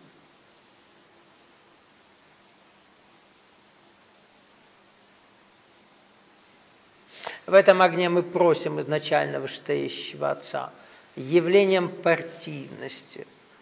В этом огне мы просим изначально вышестоящего отца явлением партийности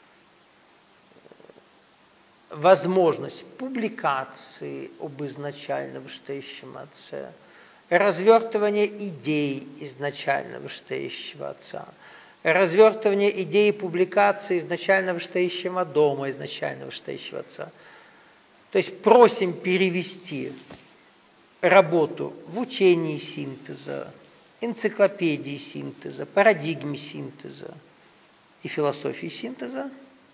возможность публикации об изначально вышестоящем отце, развертывание идей изначально вышестоящего отца, развертывание идей публикации изначально вышестоящего дома изначально вышестоящего отца. То есть просим перевести работу в учении синтеза, энциклопедии синтеза, парадигме синтеза и философии синтеза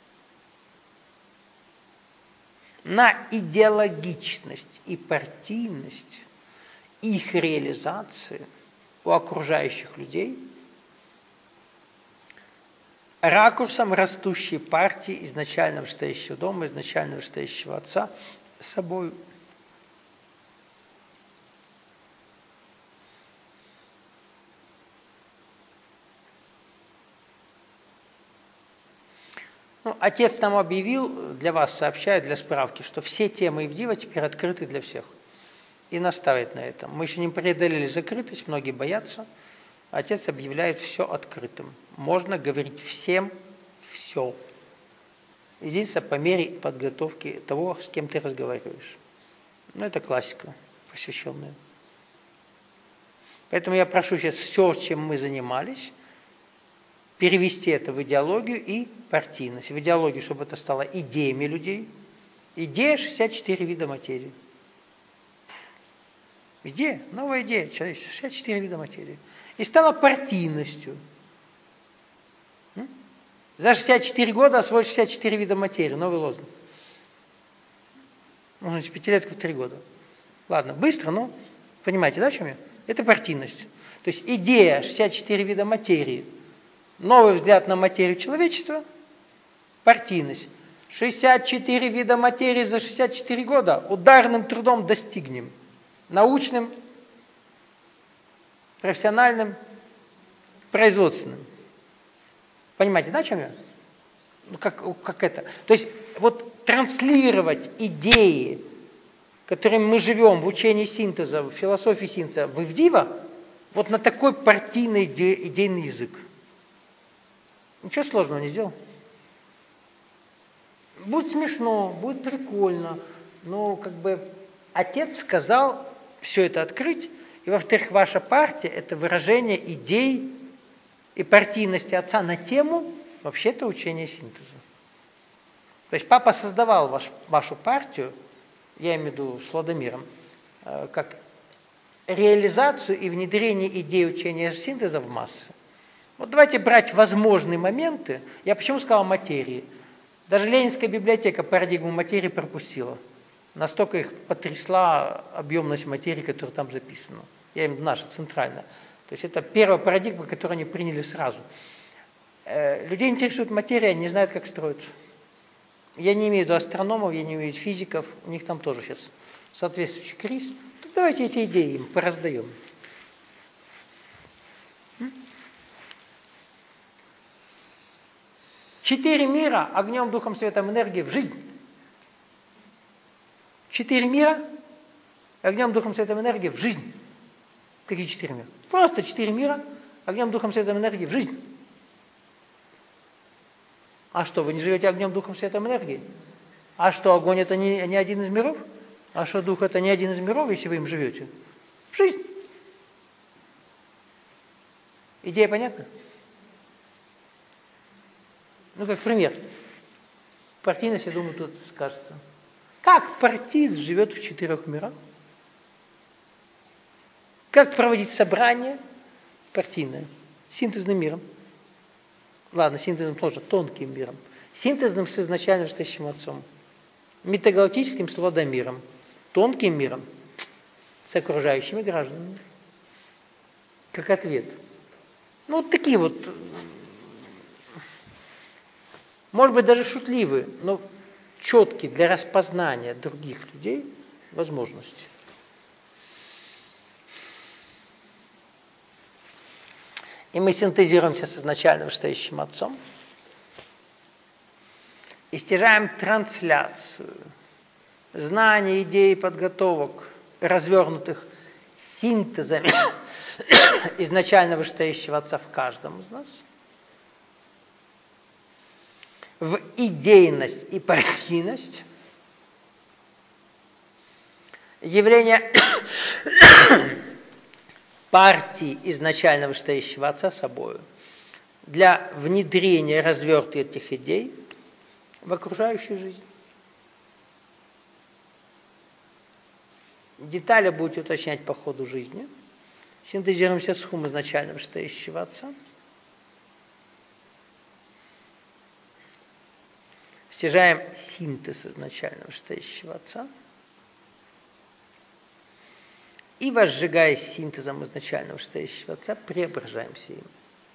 на идеологичность и партийность их реализации у окружающих людей ракурсом растущей партии изначально вышестоящего дома, изначально вышестоящего отца с собой. Ну, отец нам объявил, для вас сообщает, для справки, что все темы Ивдива теперь открыты для всех. И наставит на этом. Мы еще не преодолели закрытость, многие боятся. Отец объявляет все открытым. Можно говорить всем все. Единственное, по мере подготовки того, с кем ты разговариваешь. Ну, это классика посвященная. Поэтому я прошу сейчас все, чем мы занимались, перевести это в идеологию и партийность. В идеологию, чтобы это стало идеями людей. Идея 64 вида материи. Идея, новая идея, человечество, 64 вида материи. И стала партийностью. За 64 года освоить 64 вида материи. Новый лозунг. Ну, значит, пятилетку в 3 года. Ладно, быстро, но понимаете, да, о чем я? Это партийность. То есть идея 64 вида материи. Новый взгляд на материю человечества, партийность. 64 вида материи за 64 года ударным трудом достигнем. Научным, профессиональным, производственным. Понимаете, да, о чем я? Ну, как это? То есть вот транслировать идеи, которыми мы живем в учении синтеза, в философии синтеза, в Ивдива, вот на такой партийный идейный язык. Ничего сложного не сделал. Будет смешно, будет прикольно, но как бы отец сказал все это открыть, и во-вторых, ваша партия – это выражение идей и партийности отца на тему вообще-то учения синтеза. То есть папа создавал вашу партию, я имею в виду с Владимиром, как реализацию и внедрение идей учения синтеза в массы. Вот давайте брать возможные моменты. Я почему сказал материи? Даже Ленинская библиотека парадигму материи пропустила. Настолько их потрясла объемность материи, которая там записана. Я имею в виду наша, центральная. То есть это первая парадигма, которую они приняли сразу. Людей интересует материя, они не знают, как строиться. Я не имею в виду астрономов, я не имею в виду физиков, у них там тоже сейчас соответствующий криз. Так давайте эти идеи им пораздаем. 4 мира огнем, духом, светом, энергией в жизнь. 4 мира огнем, духом, светом, энергией в жизнь. Какие 4 мира? Просто 4 мира огнем, духом, светом, энергией в жизнь. А что, вы не живете огнем, духом, светом, энергией? А что, огонь это не один из миров? А что, дух это не один из миров, если вы им живете? В жизнь. Идея понятна? Ну, как пример. Партийность, я думаю, тут скажется. Как партиец живет в 4 мирах? Как проводить собрание партийное? Синтезным миром. Ладно, синтезом тоже, тонким миром. Синтезным с изначально стоящим отцом. Метагалактическим с Владомиром. Тонким миром с окружающими гражданами. Как ответ. Ну, вот такие вот, может быть, даже шутливые, но четкие для распознания других людей возможности. И мы синтезируемся с изначально вышестоящим отцом и стяжаем трансляцию знаний, идей, подготовок, развернутых синтезами изначально вышестоящего отца в каждом из нас, в идейность и партийность, явление партии изначально вышестоящего отца собою для внедрения и развертки этих идей в окружающую жизнь. Детали будете уточнять по ходу жизни. Синтезируемся с хум изначально вышестоящего отца. Стяжаем синтез изначально вышестоящего отца. И, возжигаясь синтезом изначально вышестоящего отца, преображаемся им.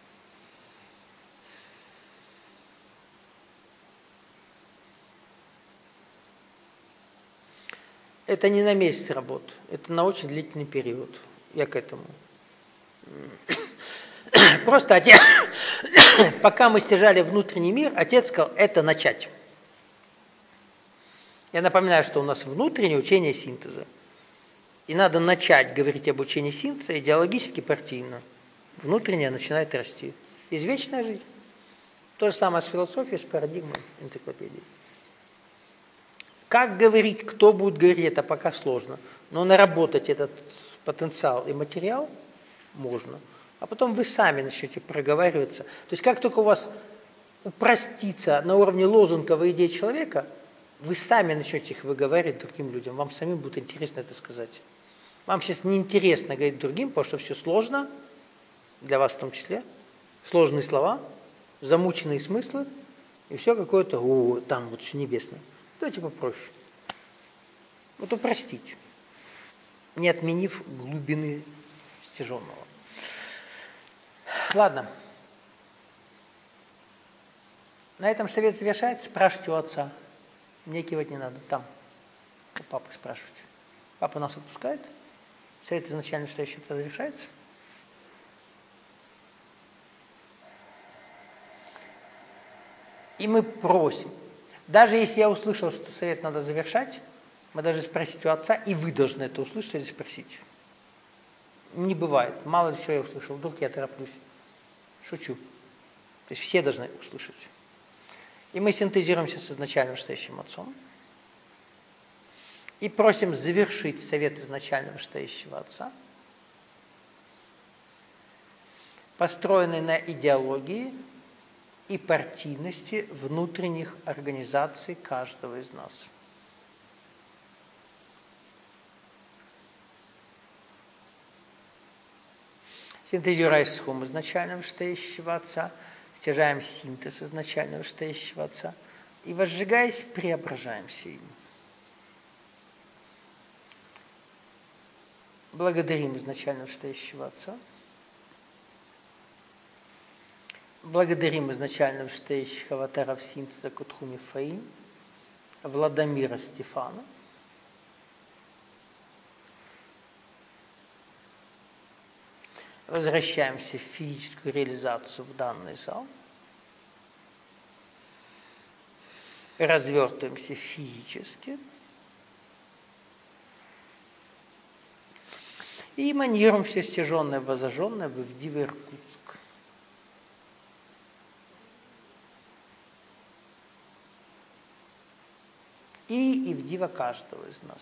Это не на месяц работы, это на очень длительный период. Я к этому. Просто отец, пока мы стяжали внутренний мир, отец сказал, это начать. Я напоминаю, что у нас внутреннее учение синтеза. И надо начать говорить об учении синтеза идеологически, партийно. Внутреннее начинает расти. Извечная жизнь. То же самое с философией, с парадигмой энциклопедии. Как говорить, кто будет говорить, это пока сложно. Но наработать этот потенциал и материал можно. А потом вы сами начнете проговариваться. То есть как только у вас упростится на уровне лозунговой идеи человека, вы сами начнете их выговаривать другим людям. Вам самим будет интересно это сказать. Вам сейчас неинтересно говорить другим, потому что все сложно, для вас в том числе. Сложные слова, замученные смыслы, и все какое-то, там вот все небесное. Давайте попроще. Вот упростить, не отменив глубины стяженного. Ладно. На этом совет завершается. Спрашивайте у отца. Мне кивать не надо. Там. У папы спрашивайте. Папа нас отпускает. Совет изначально вышестоящего отца завершается. И мы просим. Даже если я услышал, что совет надо завершать, мы должны спросить у отца, и вы должны это услышать или спросить. Не бывает. Мало ли что я услышал. Вдруг я тороплюсь. Шучу. То есть все должны услышать. И мы синтезируемся с изначально вышестоящим отцом. И просим завершить совет изначально вышестоящего отца, построенный на идеологии и партийности внутренних организаций каждого из нас. Синтезируясь с хум изначально вышестоящего отца, стяжаем синтез изначально вышестоящего отца и, возжигаясь, преображаемся им. Благодарим изначально вышестоящего отца. Благодарим изначально вышестоящих аватаров синтеза Кутхуми Фаим Владимира Стефана. Возвращаемся в физическую реализацию в данный зал. Развертываемся физически. И эманируем все стяженное, возожженное в Диве Иркутск. И в Дива каждого из нас.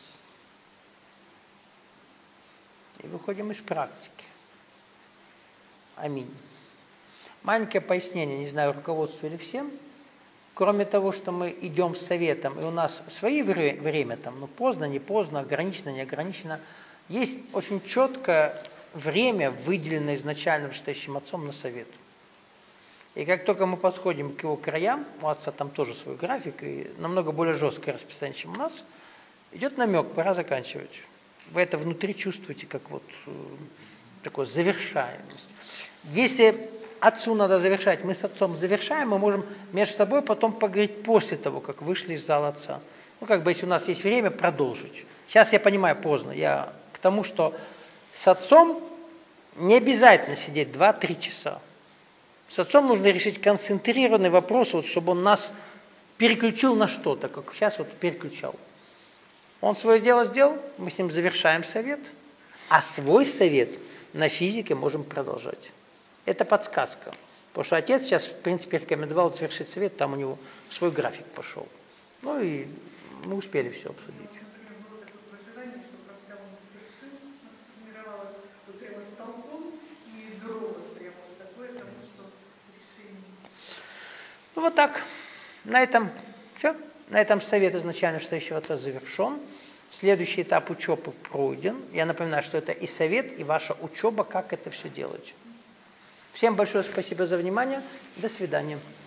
И выходим из практики. Аминь. Маленькое пояснение, не знаю, руководству или всем. Кроме того, что мы идем с советом, и у нас свое время, там, ну, поздно, не поздно, ограничено, не ограничено, есть очень четкое время, выделенное изначально вышестоящим отцом на совет. И как только мы подходим к его краям, у отца там тоже свой график, и намного более жесткое расписание, чем у нас, идет намек, пора заканчивать. Вы это внутри чувствуете, как вот такую завершаемость. Если отцу надо завершать, мы с отцом завершаем, мы можем между собой потом поговорить после того, как вышли из зала отца. Ну, как бы, если у нас есть время, продолжить. Сейчас я понимаю, поздно. Я к тому, что с отцом не обязательно сидеть 2-3 часа. С отцом нужно решить концентрированный вопрос, вот, чтобы он нас переключил на что-то, как сейчас вот переключал. Он свое дело сделал, мы с ним завершаем совет, а свой совет на физике можем продолжать. Это подсказка. Потому что отец сейчас, в принципе, рекомендовал завершить совет, там у него свой график пошел. Ну и мы успели все обсудить. Например, было такое пожелание, что когда он завершил, сформировалось вот прямо столпом и громом прямо вот такое, потому что решение. Ну вот так. На этом все. На этом совет изначально вышестоящего отца завершен. Следующий этап учебы пройден. Я напоминаю, что это и совет, и ваша учеба, как это все делать. Всем большое спасибо за внимание. До свидания.